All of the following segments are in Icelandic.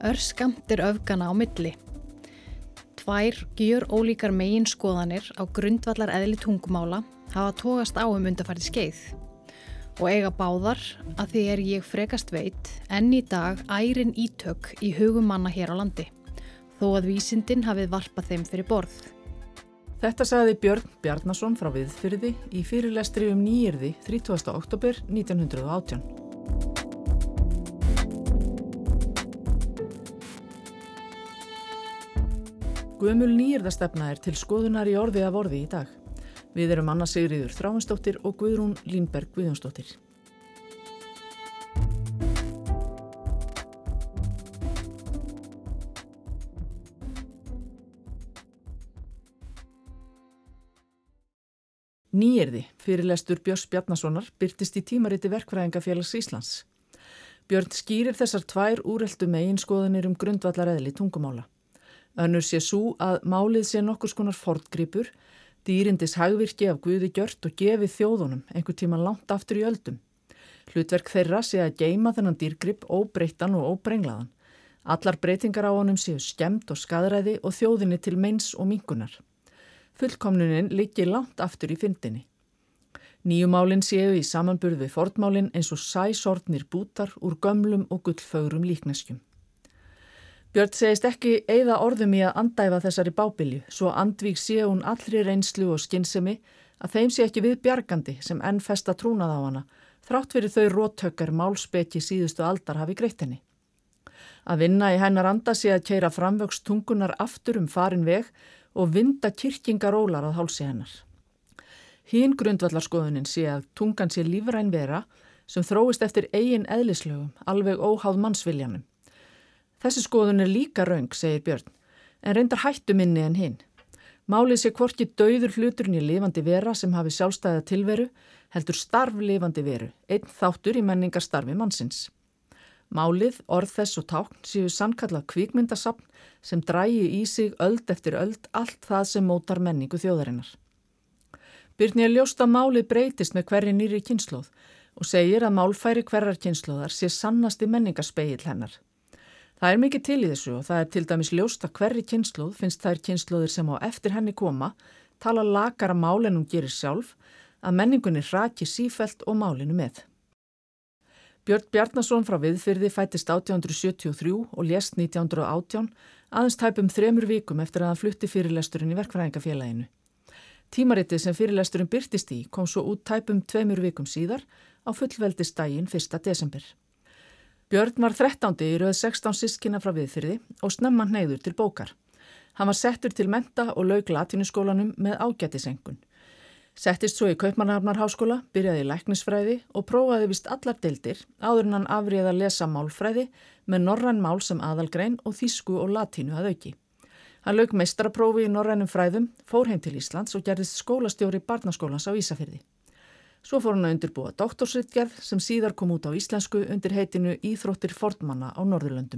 Örskammt öfgana á milli. Tvær gjörólíkar meginskoðanir á grundvallareðli tungumála hafa togast á undanfarið skeið og eiga báðar, að því ég frekast veit, enn í dag ærin ítök í hugum manna hér á landi, þó að vísindin hafið varpað þeim fyrir borð. Þetta sagði Björn Bjarnason frá Viðfirði í fyrirlestri nýyrði 30. október 1918. Gömul nýyrðastefna til skoðunar í orði af orði í dag. Við erum Anna Sigríður Þráinsdóttir og Guðrún Línberg Guðjónsdóttir. Nýyrði, fyrirlestur Björns Bjarnasonar, birtist í tímariti Verkfræðingafélags Íslands. Björn skýrir þessar tvær úreltu meginskoðanir grundvallareðli tungumála. Önnur sé sú að málið sé nokkurs konar forngripur, dýrindis hagvirki af Guði gjört og gefið þjóðunum einhver tíma langt aftur í öldum. Hlutverk þeirra sé að geyma þennan dýrgrip óbreyttan og óbrenglaðan. Allar breytingar á honum séu skemmd og skaðræði og þjóðinni til meins og minnkunar. Fullkomnunin liggi langt aftur í fyndinni. Nýju málin séu í samanburði við fornmálin eins og sæsornir bútar úr gömlum og gullfögrum líkneskjum. Björn segist ekki eyða orðum í að andæfa þessari bábilju, svo andvíg sé hún allri reynslu og skynsemi að þeim sé ekki við bjargandi sem enn festa trúnað á hana, þrátt fyrir þau róthöggar málspeki síðustu aldar hafi greitt henni. Að vinna í hennar anda sé að keyra framvöxt tungunar aftur farin veg og vinda kyrkingarólar að hálsi hennar. Hin grundvallarskoðunin sé að tungan sé lífræn vera sem þróist eftir eigin eðlislögum, alveg óháð mannsviljanum. Þessi skoðun líka röng, segir Björn, en reyndar hættuminni en hinn. Málið sé hvorki dauður hluturinn í lifandi vera sem hafi sjálfstæða tilveru, heldur starf lifandi veru, einn þáttur í menningarstarfi mannsins. Málið, orð þess og tákn séu sannkallað kvikmyndasafn sem drægi í sig öld eftir öld allt það sem mótar menningu þjóðarinnar. Björn ljóst að málið breytist með hverri nýrri kynslóð og segir að málfæri hverrar kynslóðar sé sannasti menningarspegill hennar. Það mikið til í þessu og það til dæmis ljóst að hverri kynslóð finnst þær kynslóðir sem á eftir henni koma tala lakara mál en hún gerir sjálf, að menningunni hraki sífellt og málinu með. Björn Bjarnason frá Viðfirði fæddist 1873 og lést 1918, aðeins tæpum 3 vikum eftir að hann flutti fyrirlesturinn í Verkfræðingafélaginu. Tímaritið sem fyrirlesturinn birtist í kom svo út tæpum 2 vikum síðar á fullveldisdaginn 1. desember. Björn var 13. í röð 16 systkina frá Viðfirði og snemma hneigður til bókar. Hann var settur til mennta og lauk latínuskólanum með ágætisengun. Settist svo í Kaupmannahafnarháskóla, byrjaði í læknisfræði og prófaði vist allar deildir áður en hann afréð að lesa málfræði með norræn mál sem aðalgrein og þýsku og latínu að auki. Hann lauk meistaraprófi í norrænum fræðum, fór heim til Íslands og gerðist skólastjóri barnaskólans á Ísafirði. Svo fór hann að undirbúa doktorsritgerð sem síðar kom út á íslensku undir heitinu Íþróttir fornmanna á Norðurlöndum.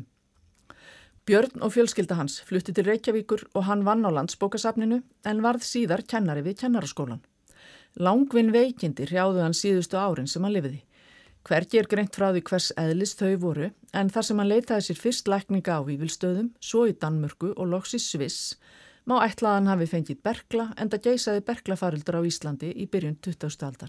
Björn og fjölskylda hans flutti til Reykjavíkur og hann vann á Landsbókasafninu en varð síðar kennari við kennaraskólan. Langvinn veikindi hrjáðu hann síðustu árin sem hann lifiði. Hvergi greint frá því hvers eðlis þau voru en þar sem hann leitaði sér fyrst lækninga á Vífilsstöðum, svo í Danmörku og loks í Sviss, má ætla að hann hafi fengið berkla enda geisaði berklafaraldur á Íslandi í byrjun 20. aldar.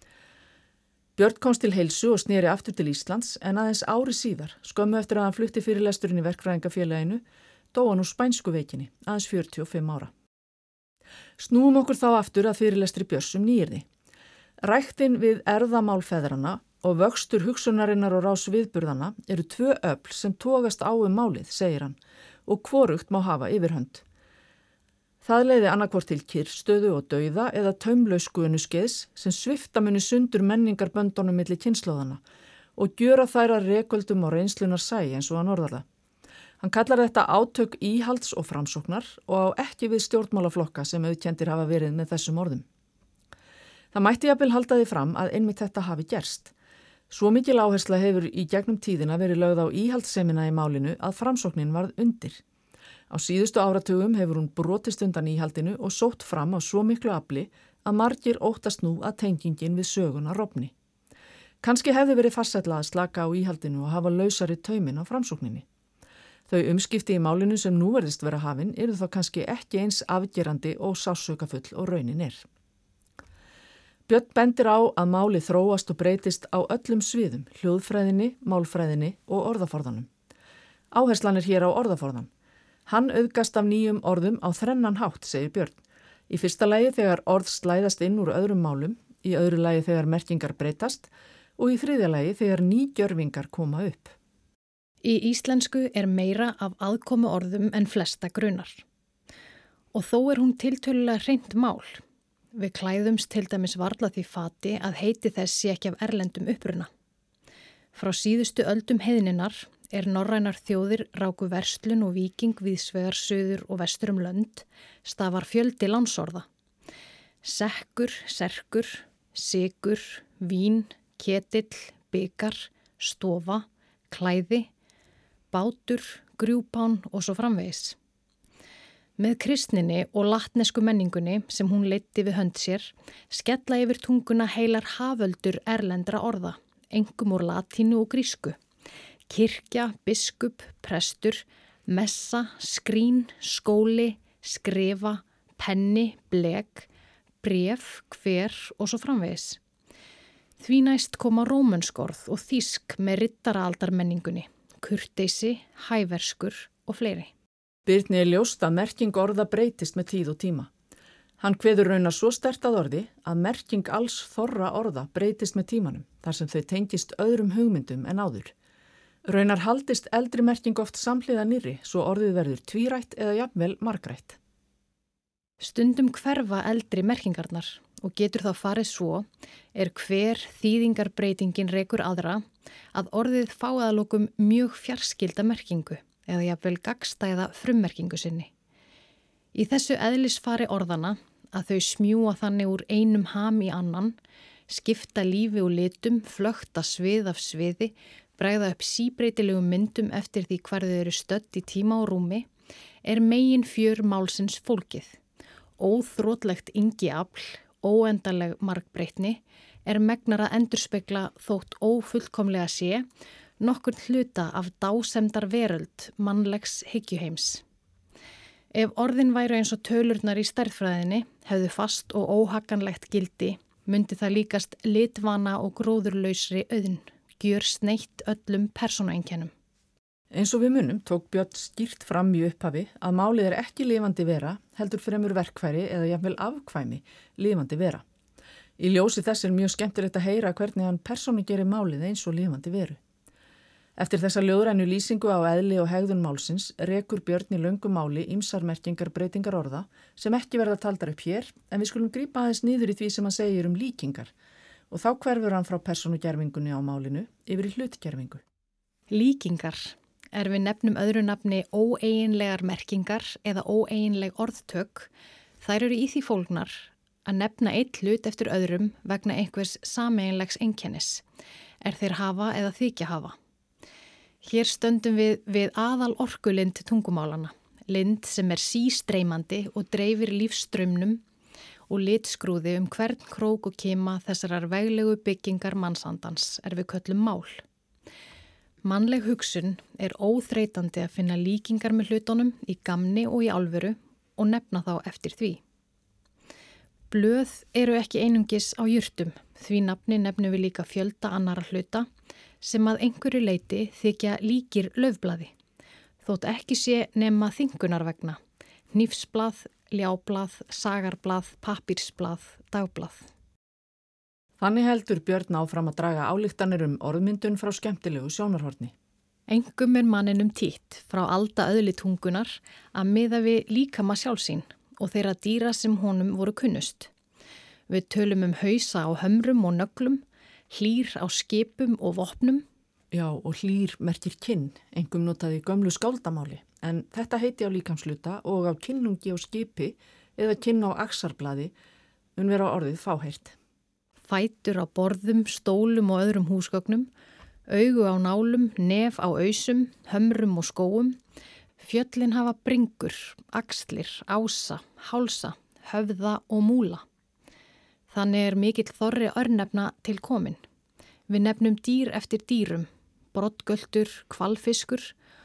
Björn komst til heilsu og sneri aftur til Íslands en aðeins ári síðar, skömmu eftir að hann flutti fyrirlesturinn í Verkfræðingafélaginu, dó hann úr spænsku veikinni, aðeins 45 ára. Snúum okkur þá aftur að fyrirlestri Björns nýyrði. Ræktin við erfðamál feðranna og vöxtur hugsunarinnar og rás viðburðana eru 2 öfl sem togast á málið, segir hann, og hvorugt má hafa yfirhönd. Það leiði annarkvort til kyrrstöðu og dauða eða taumlaus gunuskeiðs sem svipta muni sundur menningarböndunum milli kynslóðana og gjöra þær að rekvöldum og reynslunar sæi eins og hann orðar það. Hann kallar þetta átök íhalds og framsóknar og á ekki við stjórnmálaflokka sem auðkendir hafa verið með þessum orðum. Það mætti jafnvel halda því fram að einmitt þetta hafi gerst. Svo mikil áhersla hefur í gegnum tíðina verið lögð á íhaldssemina í málinu að framsóknin varð undir. Á síðustu áratugum hefur hún brotist undan íhaldinu og sótt fram á svo miklu afli að margir óttast nú að tengingin við söguna rofni. Kannski hefði verið farsætla að slaka á íhaldinu og hafa lausari taumin á framsókninni. Þau umskipti í málinu sem nú verðist vera hafin eru þá kannski ekki eins afgerandi og sársaukafull og raunin er. Björn bendir á að málið þróast og breytist á öllum sviðum, hljóðfræðinni, málfræðinni og orðaforðanum. Áherslan er hér á orðaforðan. Hann auðgast af nýjum orðum á þrennan hátt, segir Björn. Í fyrsta lagi þegar orð slæðast inn úr öðrum málum, í öðru lagi þegar merkingar breytast og í þriðja lagi þegar ný gjörvingar koma upp. Í íslensku er meira af aðkomu orðum en flesta grunar. Og þó er hún tiltölulega hreint mál. Við klæðumst til dæmis varla því fati að heiti þess sé ekki af erlendum uppruna. Frá síðustu öldum heiðninnar er norrænar þjóðir ráku verslun og víking víðsvegar suður og vestur lönd, stafar fjöldi lánsorða. Sekkur, serkur, sykur, vín, ketill, bikar, stofa, klæði, bátur, grjúpán og svo framvegis. Með kristninni og latnesku menningunni sem hún leiddi við hönd sér, skella yfir tunguna heilar haföldur erlendra orða, einkum úr latínu og grísku. Kirkja, biskup, prestur, messa, skrín, skóli, skrifa, penni, blek, bréf, hver og svo framvegis. Því næst koma rómönsk-orð og þýsk með riddaraaldarmenningunni, kurteisi, hæverskur og fleiri. Birni er ljóst að merking orða breytist með tíð og tíma. Hann kveður raunar svo sterkt að orði að merking alls þorra orða breytist með tímanum, þar sem þau tengist öðrum hugmyndum en áður. Raunar haldist eldri merking oft samhliða nýrri, svo orðið verður tvírætt eða jafnvel margrætt. Stundum hverfa eldri merkingarnar og getur þá farið svo er hver þýðingarbreytingin rekur aðra að orðið fái að lokum mjög fjarskylda merkingu eða jafnvel gagnstæða frummerkingu sinni. Í þessu eðlisfari orðana að þau smjúa þannig úr einum ham í annan, skipta lífi og litum, flökta svið af sviði, bregða upp síbreytilegum myndum eftir því hvar þau eru stödd í tíma og rúmi, er megin fjör málsins fólkið. Óþrótlegt yngiafl, óendanleg margbreytni, er megnar að endurspegla þótt ófullkomlega sé, nokkurn hluta af dásemdar veröld mannlegs hyggjuheims. Ef orðin væru eins og tölurnar í stærðfræðinni hefðu fast og óhagganlegt gildi, myndi það líkast litvana og gróðurlausri auðn, gjör sneitt öllum persónueinkennum. Eins og við munum tók Björn skýrt fram í upphafi að málið er ekki lifandi vera, heldur fremur verkfæri eða jafnvel afkvæmi lifandi vera. Í ljósi þess er mjög skemmtilegt að heyra hvernig hann persónu gerir málið eins og lifandi veru. Eftir þessa ljóðrænu lýsingu á eðli og hegðun málsins rekur Björn í löngu máli ýmsar merkingar breytingar orða sem ekki verða taldar upp hér, en við skulum grípa aðeins niður í því sem hann segir líkingar og þá hverfur hann frá persónugerfingunni á málinu yfir í hlutgerfingu. Líkingar er við nefnum öðru nafni óeiginlegar merkingar eða óeiginleg orðtök. Þær eru í því fólgnar að nefna eitt hlut eftir öðrum vegna einhvers sameiginlegs einkennis, þeir hafa eða þykja hafa. Hér stöndum við aðal orkulind tungumálana, lind sem er sístreymandi og dreifir lífsströmmnum og litskrúði hvern krók og kima þessarar veglegu byggingar mannsandans við köllum mál. Mannleg hugsun er óþreytandi að finna líkingar með hlutunum í gamni og í alvöru og nefna þá eftir því. Blöð eru ekki einungis á jurtum, því nafni nefnum við líka fjölda annara hluta sem að einhverju leyti þykja líkir laufblaði, þótt ekki sé nema þyngunar vegna, hnífsblað, ljáblað, sagarblað, pappírsblað, dagblað. Þannig heldur Björn áfram að draga ályktanir orðmyndun frá skemmtilegu sjónarhorni. Engum er manninum títt frá aldaöðli tungunar að miða við líkama sjálfsín og þeirra dýra sem honum voru kunnust. Við tölum hausa á hömrum og nöglum, hlýr á skipum og vopnum. Já, og hlýr merkir kinn, engum notaði í gömlu skáldamáli, en þetta heiti á líkamsluta og á kinnungi og skipi eða kinn á axarblaði vera orðið fáheyrt. Fætur á borðum, stólum og öðrum húsgögnum, augu á nálum, nef á ausum, hömrum og skóum. Fjöllin hafa bringur, axlir, ása, hálsa, höfða og múla. Þannig mikill þorri örnefna til komin. Við nefnum dýr eftir dýrum, broddgöltur, hvalfiskur, þó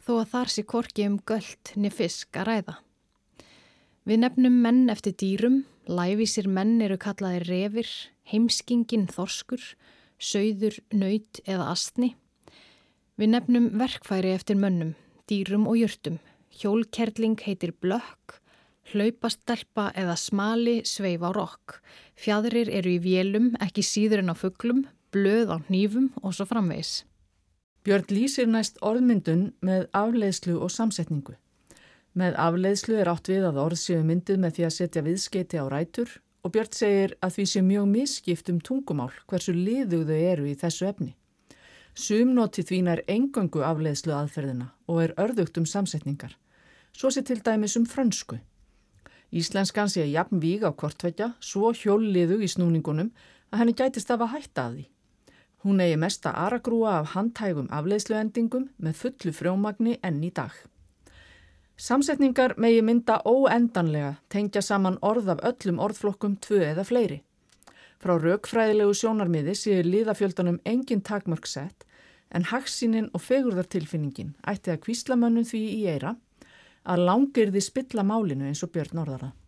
þó að þar sé hvorki gölt né fisk að ræða. Við nefnum menn eftir dýrum, lævísir menn eru kallaðir refir, heimskingin þorskur, sauður, naut eða astni. Við nefnum verkfæri eftir mönnum, dýrum og jurtum. Hjólkerling heitir blökk, hlaupastelpa eða smali sveif á rokk. Fjaðrir eru í vélum, ekki síður en á fuglum, blöð á hnífum og svo framvegis. Björn lýsir næst orðmyndun með afleiðslu og samsetningu. Með afleiðslu er átt við að orð séu mynduð með því að setja viðskeyti á rætur og Björn segir að því sé mjög misskipt tungumál hversu liðug þau eru í þessu efni. Sum noti því nær eingöngu afleiðslu aðferðina og er örðugt samsetningar. Svo sé til dæmis frönsku. Íslenskan sé jafn víg á hvorttveggja, svo hjólliðug í snúningunum að henni gætist af að hætta að því. Hún eigi mesta aragrúa af handhægum afleiðsluendingum með fullu frjómagni enn í dag. Samsetningar megi mynda óendanlega, tengja saman orð af öllum orðflokkum 2 eða fleiri. Frá rökfræðilegu sjónarmiði séu liðafjöldanum engin takmörk sett, en hagsýnin og fegurðartilfinningin ætti að hvísla mönnum því í eyra að langirði spilla málinu eins og Björn orðar það.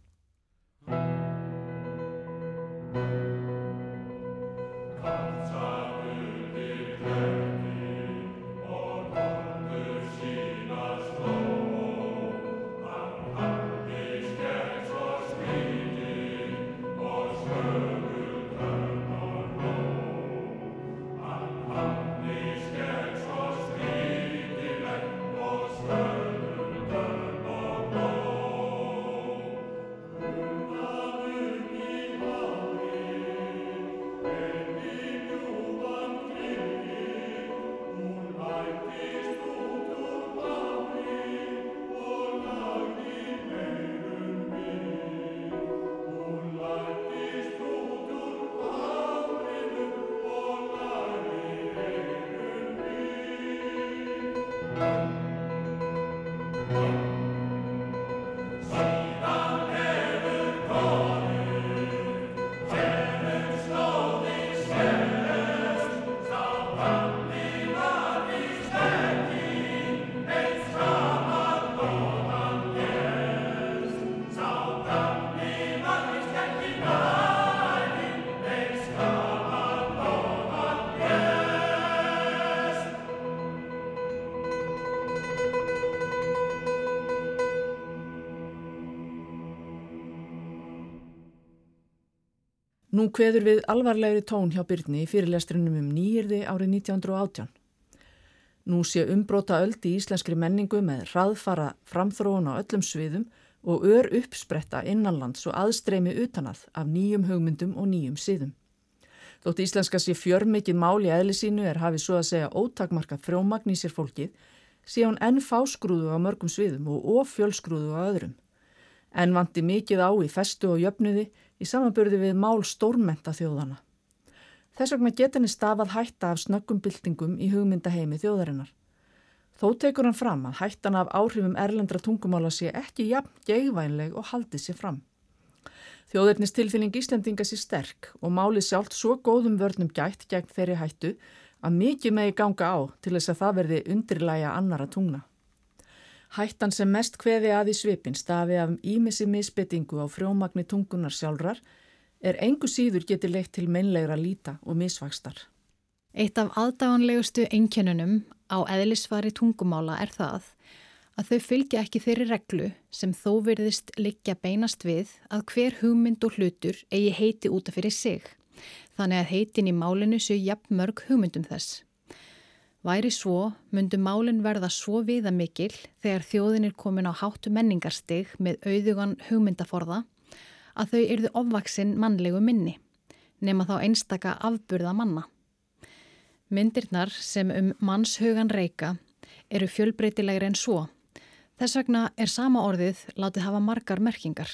Nú kveður við alvarlegri tón hjá Birni í fyrirlestrinum nýyrði árið 1918. Nú sé umbrota öld í íslenskri menningu með hraðfara framþróun á öllum sviðum og uppspretta innanlands og aðstreymi utanað af nýjum hugmyndum og nýjum siðum. Þótt íslenska sé fjörmikið mál í eðli sínu hafið svo að segja ótakmarkað frjómagn í sér fólkið, sé hún enn fáskrúðu á mörgum sviðum og ofjölskrúðu á öðrum. Enn vanti mikið á í festu og jöfnuði í samanburði við mál stórmennta þjóðana. Þess vegna geta henni stafað hætta af snöggum byltingum í hugmyndaheimi þjóðarinnar. Þó tekur hann fram að hættan af áhrifum erlendra tungumála sé ekki jafn geigvænleg og haldið sér fram. Þjóðernistilfinning Íslendinga sé sterk og málið sjálft svo góðum vörnum gætt gegn þeirri hættu að mikið megi ganga á til þess að það verði undirlægja annara tungna. Hættan sem mest kveði að í svipinn stafi af ýmissi misbeitingu á frjómagni tungunar sjálfrar engu síður geti leitt til meinlegra líta og misvaxtar. Eitt af aðdáanlegustu einkennunum á eðlisfari tungumála það að þau fylgja ekki þeirri reglu sem þó virðist liggja beinast við að hver hugmynd og hlutur eigi heiti út af fyrir sig, þannig að heitin í málinu séu jafn mörg hugmyndum þess. Væri svo, myndu málin verða svo viðamikil þegar þjóðin komin á háttu menningarstig með auðugan hugmyndaforða að þau yrðu ofvaxin mannlegu minni, nema þá einstaka afburða manna. Myndirnar sem mannshugan reika eru fjölbreytilegri en svo. Þess vegna sama orðið látið hafa margar merkingar.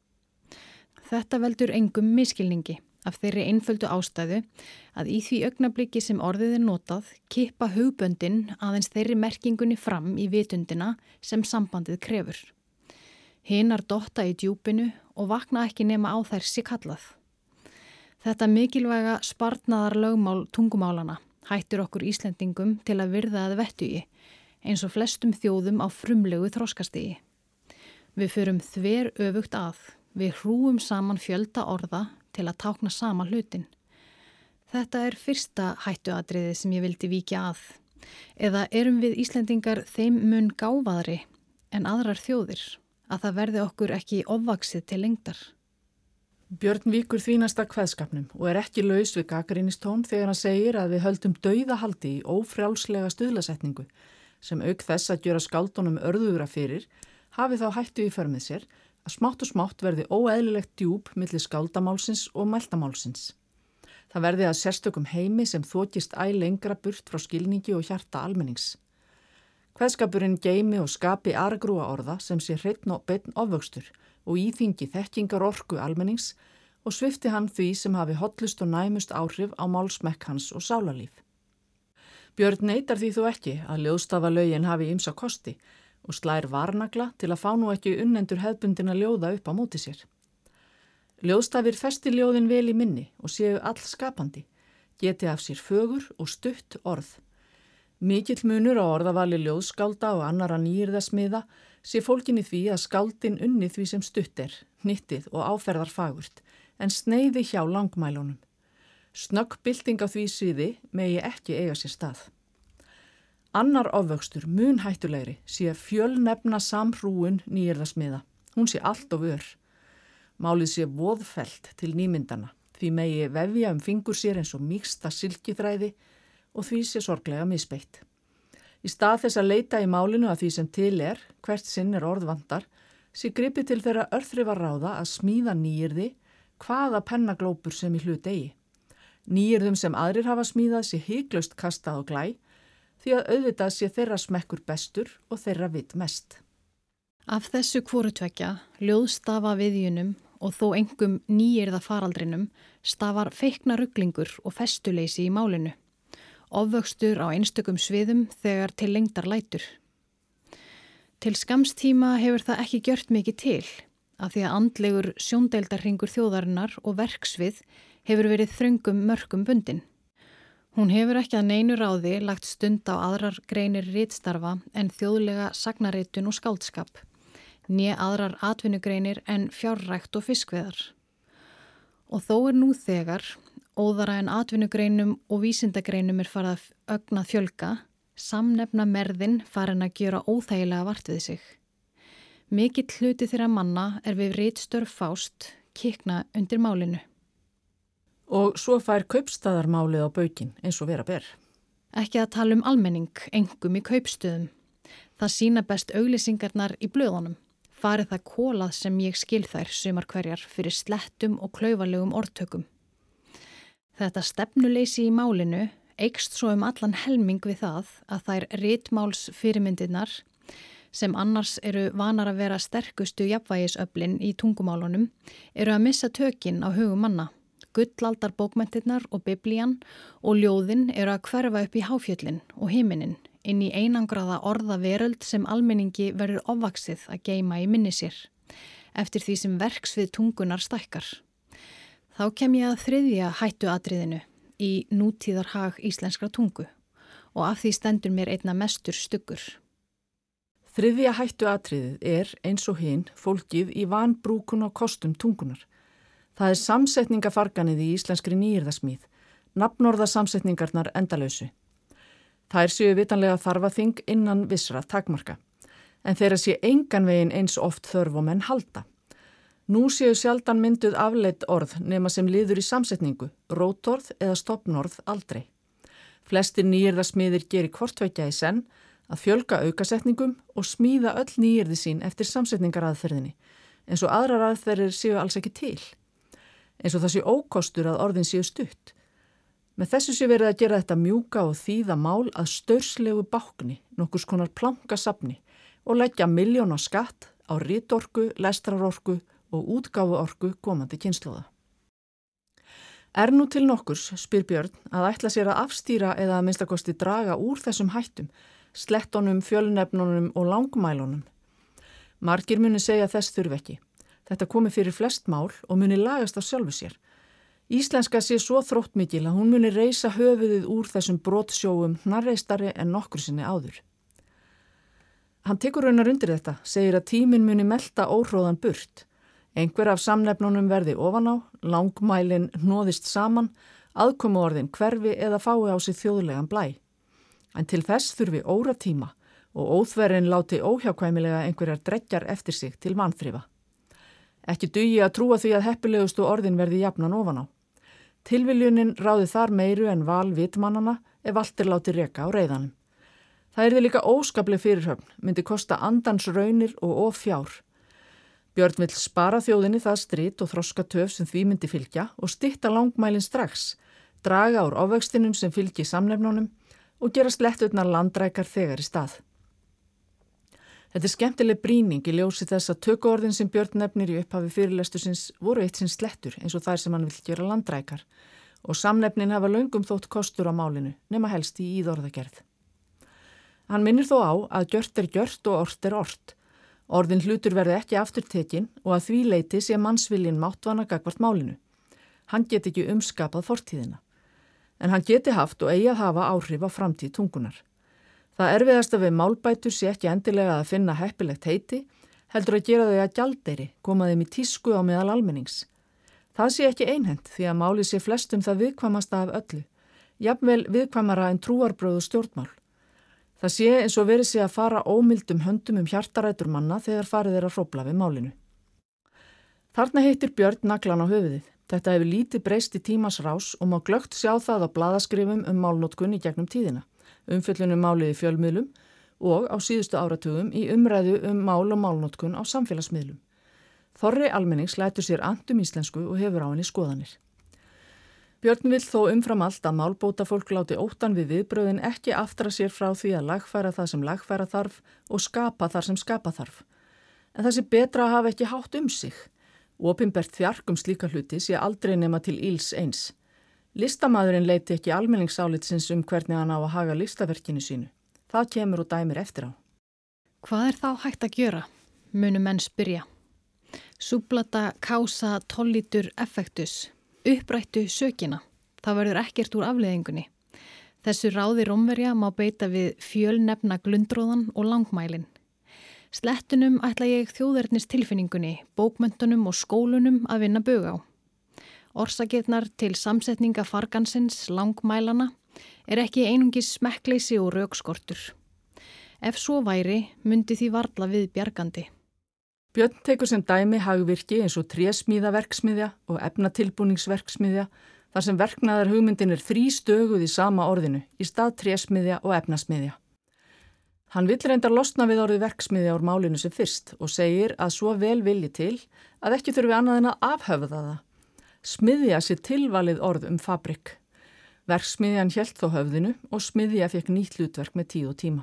Þetta veldur engum misskilningi af þeirri einföldu ástæðu að í því augnabliki sem orðið notað kippa hugböndin aðeins þeirri merkingunni fram í vitundina sem sambandið krefur. Hinar dotta í djúpinu og vakna ekki nema á þær sig kallað. Þetta mikilvæga sparnaðar lögmál tungumálana hættir okkur Íslendingum til að virða að vettugi, eins og flestum þjóðum á frumlegu þroskastigi. Við förum þver öfugt að, við hrúum saman fjölda orða til að tákna sama hlutin. Þetta er fyrsta hættuatriði sem ég vildi víkja að. Eða erum við Íslendingar þeim mun gáfaðri en aðrar þjóðir, að það verði okkur ekki ofvaxið til lengdar? Björn víkur því næsta kveðskapnum og er ekki laus við gagnrýnistón þegar hann segir að við höldum dauðahaldi í ófrjálslega stuðlasetningu sem auk þess að gjöra skáldunum örðugra fyrir hafi þá hættu í för með sér að smátt og smátt verði óeðlilegt djúp milli skáldamálsins og mæltamálsins. Það verði að sérstökum heimi sem þokist æ lengra burt frá skilningi og hjarta almennings. Kveðskapurinn geymi og skapi argrúa orða sem sé hreinn og beinn ofvöxtur og íþyngi þekkingar orku almennings og svifti hann því sem hafi hollust og næmust áhrif á málsmekk hans og sálarlíf. Björn neitar því þó ekki að ljóðstafalögin hafi ýmsa kosti og slær varnagla til að fá nú ekki unnendur hefðbundina ljóða upp á móti sér. Ljóðstafir festi ljóðin vel í minni og séu all skapandi, geti af sér fögur og stutt orð. Mikill munur á orðavali ljóðskálda og annara nýyrðasmiða sé fólkin í því að skáldin unni því sem stutt er, hnittið og áferðar fagurt, en sneiði hjá langmælunum. Snögg bylting á því sviði megi ekki eiga sér stað. Annar ofvöxtur mun hættulegri sé fjölnefna samhrúun nýyrðasmiða. Hún sé allt of ör. Málið sé voðfellt til nýmyndana, því megi vefja fingur sér eins og mýksta silkiþræði og því sé sorglega misbeitt. Í stað þess að leita í málinu að því sem til er, hvert sinn er orðvandar, sé gripið til þeirra örþrifaráða að smíða nýyrði hvaða pennaglópur sem í hlut eigi. Nýyrðum sem aðrir hafa smíðað sé hiklaust kastað á glæ, því að auðvitað sé þeirra smekkur bestur og þeirra vit mest. Af þessu hvorutveggja, ljóðstafa viðjunum og þó engum nýyrða faraldrinum stafar feikna ruglingur og festuleysi í málinu. Ofvöxtur á einstökum sviðum þegar til lengdar lætur. Til skamstíma hefur það ekki gjört mikið til, af því að andlegur sjóndeildarhringur þjóðarinnar og verksvið hefur verið þröngum mörkum bundin. Hún hefur ekki að neinu ráði lagt stund á aðrar greinir ritstarfa en þjóðlega sagnaritun og skáldskap, né aðrar atvinnugreinir en fjárrækt og fiskveðar. Og þó er nú þegar óðara en atvinnugreinum og vísindagreinum er farið að ögna fjölga, samnefna merðin farin að gjöra óþægilega vart við sig. Mikill hluti þeirra manna er við ritstörf fást, kikna undir málinu. Og svo fær kaupstaðarmálið á baukinn eins og vera ber. Ekki að tala almenning, engum í kaupstöðum. Það sína best auglýsingarnar í blöðunum. Farið það kólað sem ég skil þær sumar hverjar fyrir slettum og klaufalegum orðtökum. Þetta stefnuleysi í málinu eykst svo allan helming við það að þær ritmáls fyrirmyndirnar sem annars eru vanar að vera sterkustu jafnvægisöflin í tungumálunum eru að missa tökin á hugum manna. Gullaldar bókmenntirnar og biblían og ljóðin eru að hverfa upp í háfjöllin og himinin inn í einangraða orðaveröld sem almenningi verður ofvaxið að geyma í minni sér, eftir því sem verksvið tungunar stækkar. Þá kem ég að þriðja hættuatriðinu í nútíðarhag íslenskra tungu og af því stendur mér einna mestur stuggur. Þriðja hættuatriðið er eins og hinn fólkið í vanbrúkun á kostum tungunar. Það er samsetningafarganið í íslenskri nýyrðasmíð, nafnorðasamsetningarnar endalausu. Þær séu vitanlega þarfaþing innan vissra takmarka, en þeirra sé engan veginn eins oft þörf og menn halda. Nú séu sjaldan mynduð afleidd orð nema sem liður í samsetningu, rótorð eða stofnorð aldrei. Flestir nýyrðasmiðir geri hvortveggja í senn að fjölga aukasetningum og smíða öll nýyrði sín eftir samsetningaraðferðinni, eins og aðrar aðferðir séu alls ekki til. Eins og það sé ókostur að orðin séu stutt. Með þessu sé verið að gera þetta mjúka og þýða mál að staurslegu bákni, nokkurs konar plankasafni og leggja milljón á skatt á ritorku, lestrarorku og útgáfuorku komandi kynslóða. Er nú til nokkurs, spyr Björn, að ætla sér að afstýra eða að minnstakosti draga úr þessum hættum, slettunum, fjölnefnunum og langmælunum? Margir muni segja þess þurfi ekki. Þetta komi fyrir flest mál og muni lagast af sjálfu sér. Íslenska sé svo þróttmikil að hún muni reisa höfuðið úr þessum brotsjóum hnarreistari en nokkru sinni áður. Hann tekur raunar undir þetta, segir að tíminn muni melta óhróðan burt. Einhver af samnefnunum verði ofan á, langmælin hnoðist saman, aðkomuorðin hverfi eða fái á sig þjóðlegan blæ. En til þess þurfi óratíma og óþverrin láti óhjákvæmilega einhverjar dreggjar eftir sig til vanþrifa. Ekki dugi að trúa því að heppilegustu orðin verði jafnan ofan á. Tilviljunin ráði þar meiru en val vitmannana ef allt láti reka á reiðanum. Það yrði líka óskapleg fyrirhöfn, myndi kosta andans raunir og fjár. Björn vill spara þjóðinni það strit og þroska töf sem því myndi fylgja og stytta langmælin strax, draga úr ofvöxtinum sem fylgi samnefnunum og gera sletturnar landrækar þegar í stað. Þetta er skemmtileg brýning í ljósi þess að tökuorðin sem Björn nefnir í upphafi fyrirlestursins voru eitt sinn slettur eins og þær sem hann vill gera landrækar og samnefnin hafa löngum þótt kostur á málinu nema helst í íðorðagerð. Hann minnir þó á að gjört er gjört og ort er ort. Orðin hlutur verði ekki afturtekin og að því leyti sé mannsviljin máttvana gagnvart málinu. Hann geti ekki umskapað fortíðina. En hann geti haft og eigi að hafa áhrif á framtíð tungunar. Það erfiðasta við málbætur sé ekki endilega að finna heppilegt heiti, heldur að gera þau að gjaldeyri, koma þeim í tísku á meðal almennings. Það sé ekki einhent því að málið sé flestum það viðkvæmasta af öllu, jafnvel viðkvæmara en trúarbröð og stjórnmál. Það sé eins og verið sé að fara ómildum höndum hjartarætur manna þegar farið er að hrófla við málinu. Þarna heitir Björn naglan á höfuðið. Þetta hefur lítið breyst í tímans rás og má glöggt sjá það á blaðaskrifum málnotkun í gegnum tíðina, umfjöllun málið í fjölmiðlum og á síðustu áratugum í umræðu mál og málnotkun á samfélagsmiðlum. Þorri almennings lætur sér annt íslensku og hefur á henni skoðanir. Björn vill þó umfram allt að málbótafólk láti óttan við viðbröðin ekki aftra sér frá því að lagfæra það sem lagfæra þarf og skapa þar sem skapa þarf. En það sé betra að hafa ekki hátt sig. Opinbert þjark slíka hluti sé aldrei nema til íls eins. Listamaðurinn leiti ekki almenningsálitsins hvernig hann á að haga listaverkinu sínu. Það kemur og dæmir eftir á. Hvað er þá hægt að gjöra? Munu menn spyrja. Sublata causa tollitur effectus. Upprættu sökina. Það verður ekkert úr afleiðingunni. Þessu ráði Rómverja má beita við fjölnefna glundróðan og langmælin. Slettunum ætla ég þjóðernis tilfinningunni, bókmenntunum og skólunum að vinna bug á. Orsakirnar til samsetninga fargansins langmælana er ekki einungis smekkleysi og rökskortur. Ef svo væri, myndi því varla við bjargandi. Björn tekur sem dæmi hagvirki eins og trésmíðaverksmiðja og efnatilbúningsverksmiðja þar sem verknaðar hugmyndin er þrístöguð í sama orðinu í stað trésmiðja og efnasmiðja. Hann vill reyndar losna við orðið verksmiðja úr málinu sem fyrst og segir að svo vel vilji til að ekki þurfi annað en að afhöfða það. Smiðja sé tilvalið orð fabrik. Verksmiðjan hélt þó höfðinu og smiðja fekk nýtt hlutverk með tíð og tíma.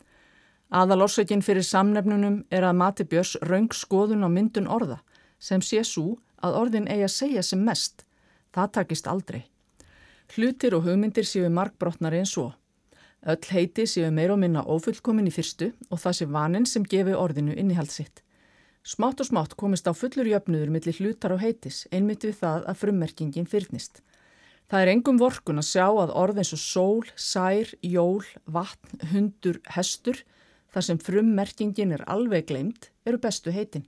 Aðalorsökin fyrir samnefnunum er að mati Björns röng skoðun á myndun orða sem sé svo að orðin eigi að segja sem mest. Það takist aldrei. Hlutir og hugmyndir séu margbrotnari en svo. Öll heiti séu meira og minna ófullkomin í fyrstu og það sé vaninn sem gefi orðinu innihald sitt. Smátt og smátt komist á fullur jöfnuður milli hlutar og heitis einmitt við það að frummerkingin fyrnist. Það er engum vorkun að sjá að orð eins og sól, sær, jól, vatn, hundur, hestur þar sem frummerkingin er alveg gleymt, eru bestu heitin.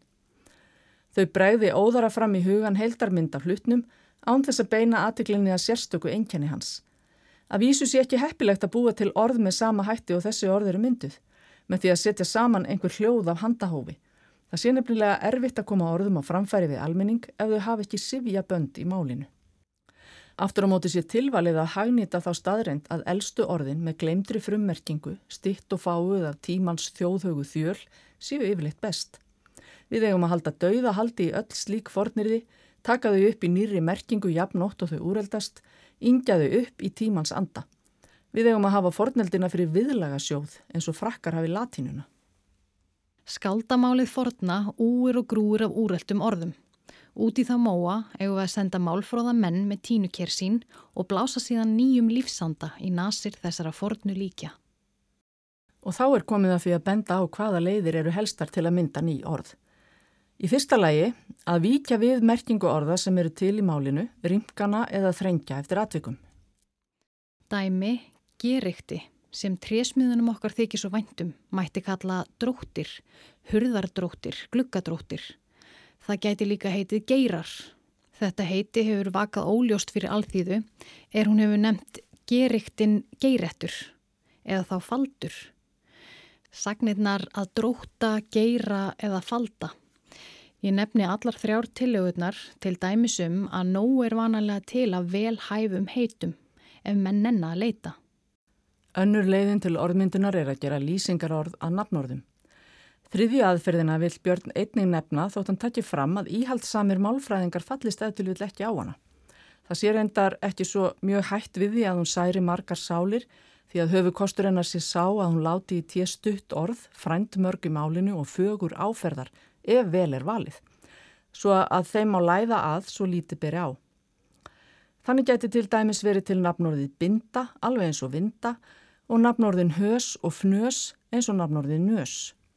Þau bregði óðara fram í hugan heildarmynd af hlutnum án þess að beina athyglinni að sérstöku einkenni hans. Að vísu sé ekki heppilegt að búa til orð með sama hætti og þessi orð eru mynduð, með því að setja saman einhver hljóð af handahófi. Það sé nefnilega erfitt að koma orðum á framfæri við almenning ef þau hafa ekki syfjabönd í málinu. Aftur á móti sé tilvalið að hagnýta þá staðreynd að elstu orðin með gleymdri frummerkingu, stytt og fáuð af tímans þjóðhögu þjöl, séu yfirleitt best. Við eigum að halda dauðahaldi í öll slík fornirði, taka þau upp í nýrri merkingu jafnótt og þau úreldast, yngja þau upp í tímans anda. Við eigum að hafa forneldina fyrir viðlagasjóð eins og frakkar hafi latínuna. Skaldamálið forna úir og grúir af úreltum orðum. Út í það móa eigum við að senda málfróða menn með tínuker sín og blása síðan nýjum lífsanda í nasir þessara fornu líkja. Og þá er komið að því að benda á hvaða leiðir eru helstar til að mynda ný orð. Í fyrsta lagi að víkja við merkingu orða sem eru til í málinu, rýmkana eða þrengja eftir atvikum. Dæmi, gerykti, sem trésmiðunum okkar þykir svo væntum, mætti kalla dróttir, hurðardróttir, gluggadróttir. Það gæti líka heitið geirar. Þetta heiti hefur vakað óljóst fyrir alþýðu hún hefur nefnt geriktin geirettur eða þá faldur. Sagnirnar að drótta, geira eða falda. Ég nefni allar 3 tillögurnar til dæmis að nóg vanalega til af vel hæfum heitum ef menn nenna að leita. Önnur leiðin til orðmyndunar að gera lýsingarorð að nafnorðum. Þriðju aðferðina vill Björn einnig nefna þótt hann taki fram að íhaldssamir málfræðingar fallist ef til vill ekki á hana. Það sé reyndar ekki svo mjög hætt við því að hún særi margar sálir því að höfukostur hennar sé sá að hún láti í té stutt orð, frænd mörg í málinu og fögur áferðar ef vel valið, svo að þeim má læða að svo lítið beri á. Þannig gæti til dæmis verið til nafnorðið binda, alveg eins og vinda, og nafnorðin hös og fnös eins og nafnorðið nös.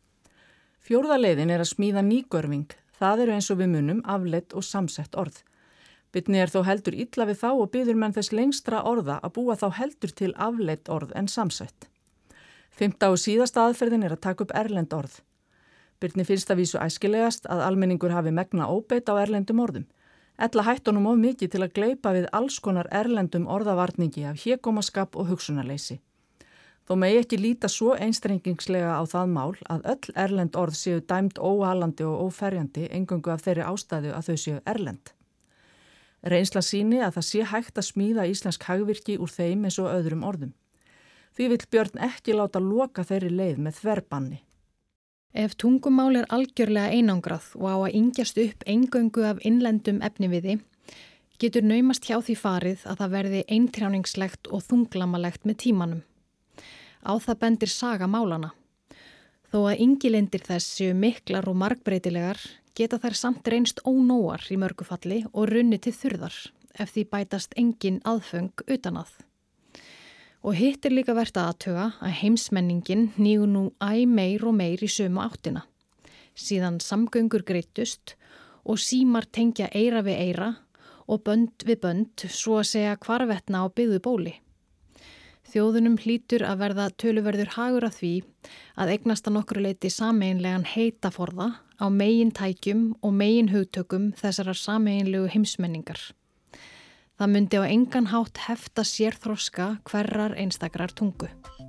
4. leiðin að smíða nýgörving, það eru eins og við munum afleidd og samsett orð. Bitni þó heldur illa við þá og biður menn þess lengstra orða að búa þá heldur til afleidd orð en samsett. 5. og síðasta aðferðin að taka upp erlend orð. Birni finnst að vísu æskilegast að almenningur hafi megna óbeit á erlendum orðum. Ella hætt honum of mikið til að gleypa við alls konar erlendum orðavarningi af hégómaskap og hugsunarleysi. Þó megi ekki líta svo einstrengingslega á það mál að öll erlend orð séu dæmd óhalandi og óferjandi eingöngu af þeirri ástæðu að þau séu erlend. Reynsla sýni að það sé hægt að smíða íslensk hagvirki úr þeim eins og öðrum orðum. Því vill Björn ekki láta loka þeirri leið með þverbanni. Ef tungumál algjörlega einangrað og á að yngjast upp eingöngu af innlendum efniviði, getur naumast hjá því farið að það verði eintrjáningslegt og þunglamalegt með tímanum. Á það bendir saga málana. Þó að yngilindir þess séu miklar og margbreytilegar, geta þær samt reynst ónóar í mörgufalli og runni til þurðar, ef því bætast engin aðföng utan að. Og hitt líka vert að athuga að heimsmenningin hnígur nú æ meir og meir í sömu áttina. Síðan samgöngur greittust og símar tengja eyra við eyra og bönd við bönd, svo að segja hvarvetna á byggðu bóli. Þjóðunum hlýtur að verða töluverður hagur að því að eignast að nokkru leyti sameiginlegan heitaforða á megintækjum og meginhugtökum þessarar sameiginlegu heimsmenningar. Það myndi á engan hátt hefta sérþroska hverrar einstakrar tungu.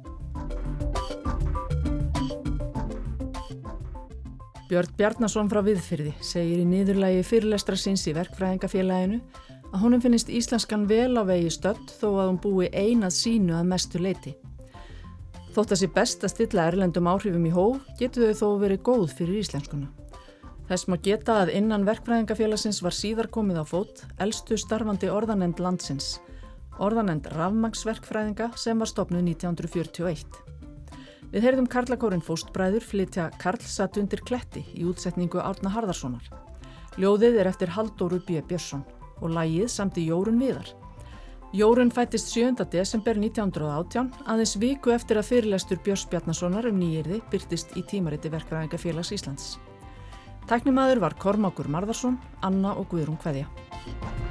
Björn Bjarnason frá Viðfirði segir í niðurlagi fyrirlestra síns í Verkfræðingafélaginu að honum finnist íslenskan vel á vegi stödd þó að hún búi ein að sínu að mestu leyti. Þótt að sé best að stilla erlendum áhrifum í hóf, getur þau þó verið góð fyrir íslenskuna. Þess má geta að innan Verkfræðingafélagsins var síðar komið á fót elstu starfandi orðanefnd landsins, orðanefnd rafmagnsverkfræðinga sem var stofnuð 1941. Við heyrðum karlakórinn Fóstbræður flytja Karl satt undir kletti í útsetningu Árna Harðarssonar. Ljóðið eftir Halldóru B. Björnsson og lagið samdi Jórunn Viðar. Jórunn fættist 7. desember 1918, aðeins viku eftir að fyrirlestur Björns Bjarnasonar nýyrði birtist í tímariti Verkfræðingafélags Íslands. Tæknimaður var Kormákur Marðarsson, Anna og Guðrún Kveðja.